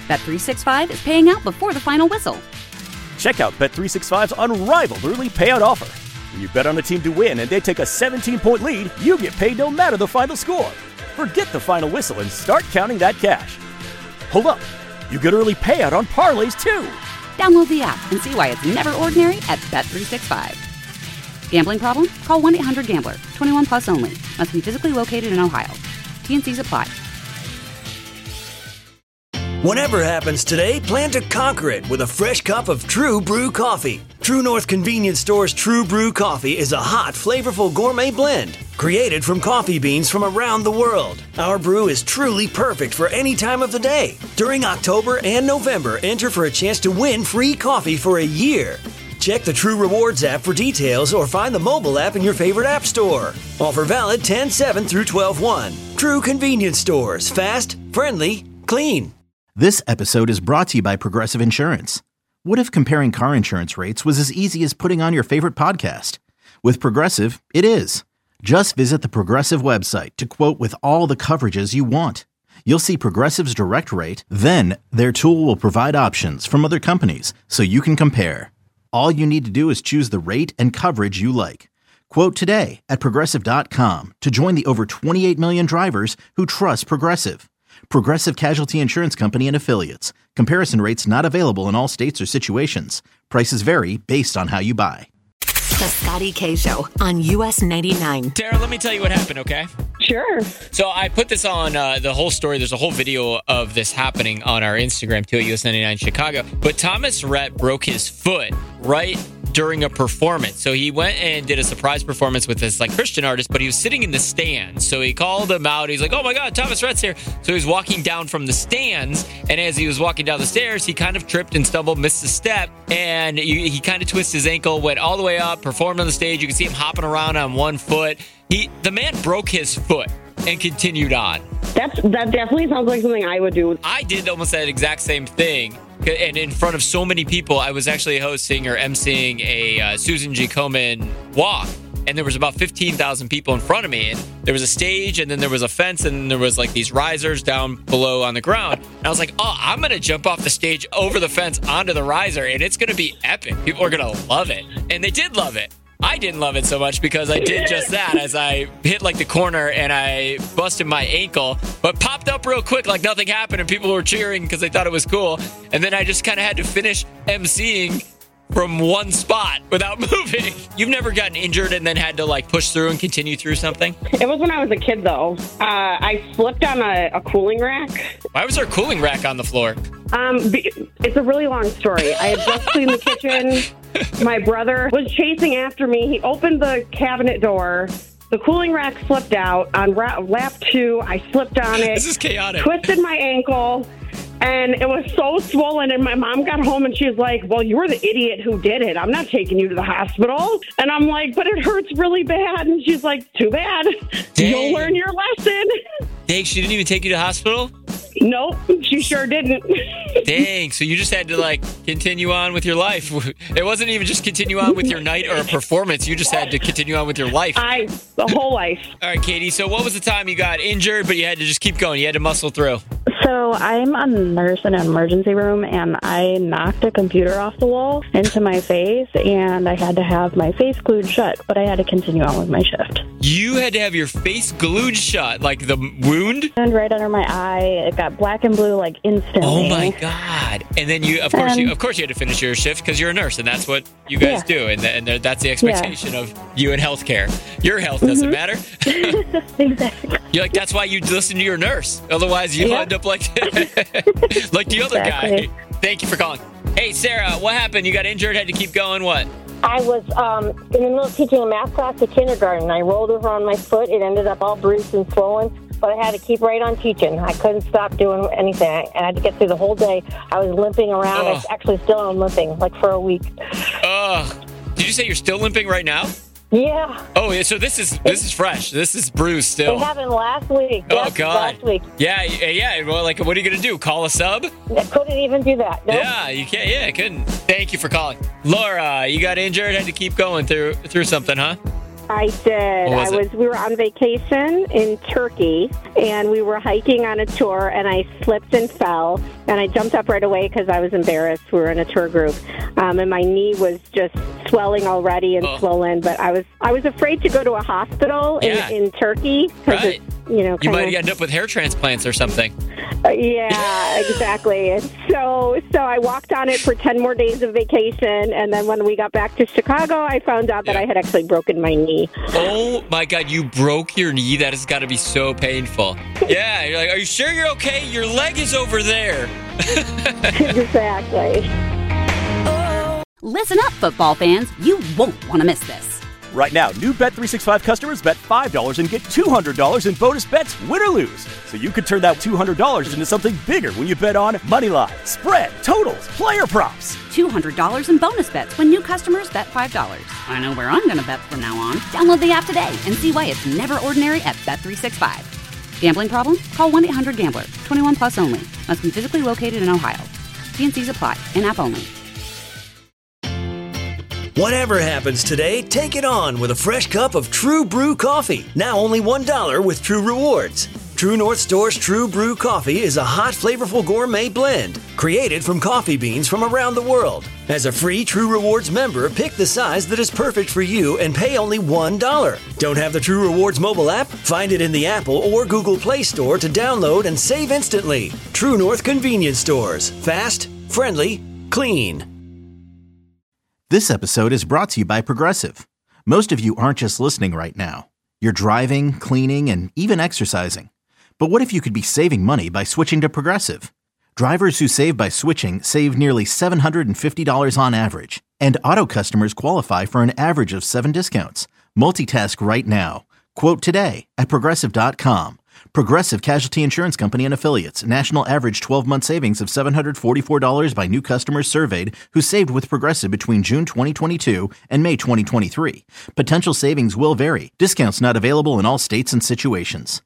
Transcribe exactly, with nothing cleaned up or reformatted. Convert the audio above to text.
Bet three sixty-five is paying out before the final whistle. Check out Bet three sixty-five's unrivaled early payout offer. When you bet on a team to win and they take a seventeen-point lead, you get paid no matter the final score. Forget the final whistle and start counting that cash. Hold up. You get early payout on parlays, too. Download the app and see why it's never ordinary at Bet three sixty-five. Gambling problem? Call one eight hundred gambler. twenty-one plus only. Must be physically located in Ohio. T N Cs apply. Whatever happens today, plan to conquer it with a fresh cup of True Brew coffee. True North Convenience Store's True Brew coffee is a hot, flavorful gourmet blend created from coffee beans from around the world. Our brew is truly perfect for any time of the day. During October and November, enter for a chance to win free coffee for a year. Check the True Rewards app for details or find the mobile app in your favorite app store. Offer valid ten seven through twelve one. True Convenience Stores. Fast, friendly, clean. This episode is brought to you by Progressive Insurance. What if comparing car insurance rates was as easy as putting on your favorite podcast? With Progressive, it is. Just visit the Progressive website to quote with all the coverages you want. You'll see Progressive's direct rate, then their tool will provide options from other companies so you can compare. All you need to do is choose the rate and coverage you like. Quote today at Progressive dot com to join the over twenty-eight million drivers who trust Progressive. Progressive Casualty Insurance Company and Affiliates. Comparison rates not available in all states or situations. Prices vary based on how you buy. The Scotty K Show on U S ninety-nine. Tara, let me tell you what happened, okay? Sure. So I put this on uh, the whole story. There's a whole video of this happening on our Instagram, too, at U S ninety-nine Chicago. But Thomas Rhett broke his foot right during a performance. So he went and did a surprise performance with this like Christian artist, but he was sitting in the stands. So he called him out. He's like, oh my God, Thomas Rhett's here. So he was walking down from the stands. And as he was walking down the stairs, he kind of tripped and stumbled, missed a step. And he, he kind of twisted his ankle, went all the way up, performed on the stage. You can see him hopping around on one foot. He, the man broke his foot and continued on. That's that definitely sounds like something I would do. I did almost that exact same thing. And in front of so many people, I was actually hosting or emceeing a uh, Susan G. Komen walk. And there was about fifteen thousand people in front of me. And there was a stage, and then there was a fence, and then there was like these risers down below on the ground. And I was like, oh, I'm going to jump off the stage over the fence onto the riser, and it's going to be epic. People are going to love it. And they did love it. I didn't love it so much because I did just that as I hit like the corner and I busted my ankle, but popped up real quick like nothing happened and people were cheering because they thought it was cool. And then I just kind of had to finish emceeing from one spot without moving. You've never gotten injured and then had to like push through and continue through something? It was when I was a kid, though. Uh, I slipped on a, a cooling rack. Why was there a cooling rack on the floor? Um, it's a really long story. I had just cleaned the kitchen. My brother was chasing after me. He opened the cabinet door. The cooling rack slipped out. On ra- lap two, I slipped on it. This is chaotic. Twisted my ankle. And it was so swollen, and my mom got home, and she was like, well, you were the idiot who did it. I'm not taking you to the hospital. And I'm like, but it hurts really bad. And she's like, too bad. Dang. You'll learn your lesson. Dang, she didn't even take you to the hospital? Nope, she sure didn't. Dang, so you just had to, like, continue on with your life. It wasn't even just continue on with your night or a performance. You just had to continue on with your life. I, the whole life. All right, Katie, so what was the time you got injured, but you had to just keep going? You had to muscle through. So I'm a nurse in an emergency room, and I knocked a computer off the wall into my face, and I had to have my face glued shut, but I had to continue on with my shift. You had to have your face glued shut, like the wound? And right under my eye, it got black and blue like instantly. Oh my God! And then you, of course, and, you, of course, you had to finish your shift because you're a nurse, and that's what you guys yeah. do, and, and that's the expectation yeah. of you in healthcare. Your health doesn't mm-hmm. matter. Exactly. You're like that's why you listen to your nurse. Otherwise, you yep. end up like like the other exactly. guy. Thank you for calling. Hey, Sarah, what happened? You got injured? Had to keep going? What? I was um, in the middle of teaching a math class at kindergarten. I rolled over on my foot. It ended up all bruised and swollen, but I had to keep right on teaching. I couldn't stop doing anything. I had to get through the whole day. I was limping around. Ugh. I actually still am limping, like for a week. Ugh. Did you say you're still limping right now? Yeah. Oh, yeah. So this is this is fresh. This is bruised still. It happened last week. Oh, yes, God. Last week. Yeah, yeah. Well, like, what are you going to do? Call a sub? I couldn't even do that. Nope. Yeah, you can't. Yeah, I couldn't. Thank you for calling. Laura, you got injured, had to keep going through through something, huh? I did. What was I it? was. We were on vacation in Turkey, and we were hiking on a tour, and I slipped and fell, and I jumped up right away because I was embarrassed. We were in a tour group, um, and my knee was just swelling already and Oh. swollen. But I was I was afraid to go to a hospital Yeah. in, in Turkey because Right. it's you know You kind might of, end up with hair transplants or something. Uh, yeah, exactly. And so, so I walked on it for ten more days of vacation, and then when we got back to Chicago, I found out that Yeah. I had actually broken my knee. Oh my God, you broke your knee? That has got to be so painful. Yeah, you're like, are you sure you're okay? Your leg is over there. Exactly. Listen up, football fans. You won't want to miss this. Right now, new Bet three sixty-five customers bet five dollars and get two hundred dollars in bonus bets, win or lose. So you could turn that two hundred dollars into something bigger when you bet on money line, spread, totals, player props. two hundred dollars in bonus bets when new customers bet five dollars. I know where I'm going to bet from now on. Download the app today and see why it's never ordinary at Bet three sixty-five. Gambling problem? Call one eight hundred gambler. twenty-one plus only. Must be physically located in Ohio. T N Cs apply. In-app only. Whatever happens today, take it on with a fresh cup of True Brew coffee. Now only one dollar with True Rewards. True North Store's True Brew coffee is a hot, flavorful gourmet blend created from coffee beans from around the world. As a free True Rewards member, pick the size that is perfect for you and pay only one dollar. Don't have the True Rewards mobile app? Find it in the Apple or Google Play Store to download and save instantly. True North Convenience Stores. Fast, friendly, clean. This episode is brought to you by Progressive. Most of you aren't just listening right now. You're driving, cleaning, and even exercising. But what if you could be saving money by switching to Progressive? Drivers who save by switching save nearly seven hundred fifty dollars on average. And auto customers qualify for an average of seven discounts. Multitask right now. Quote today at Progressive dot com. Progressive Casualty Insurance Company and Affiliates. National average twelve-month savings of seven hundred forty-four dollars by new customers surveyed who saved with Progressive between June twenty twenty-two and May twenty twenty-three. Potential savings will vary. Discounts not available in all states and situations.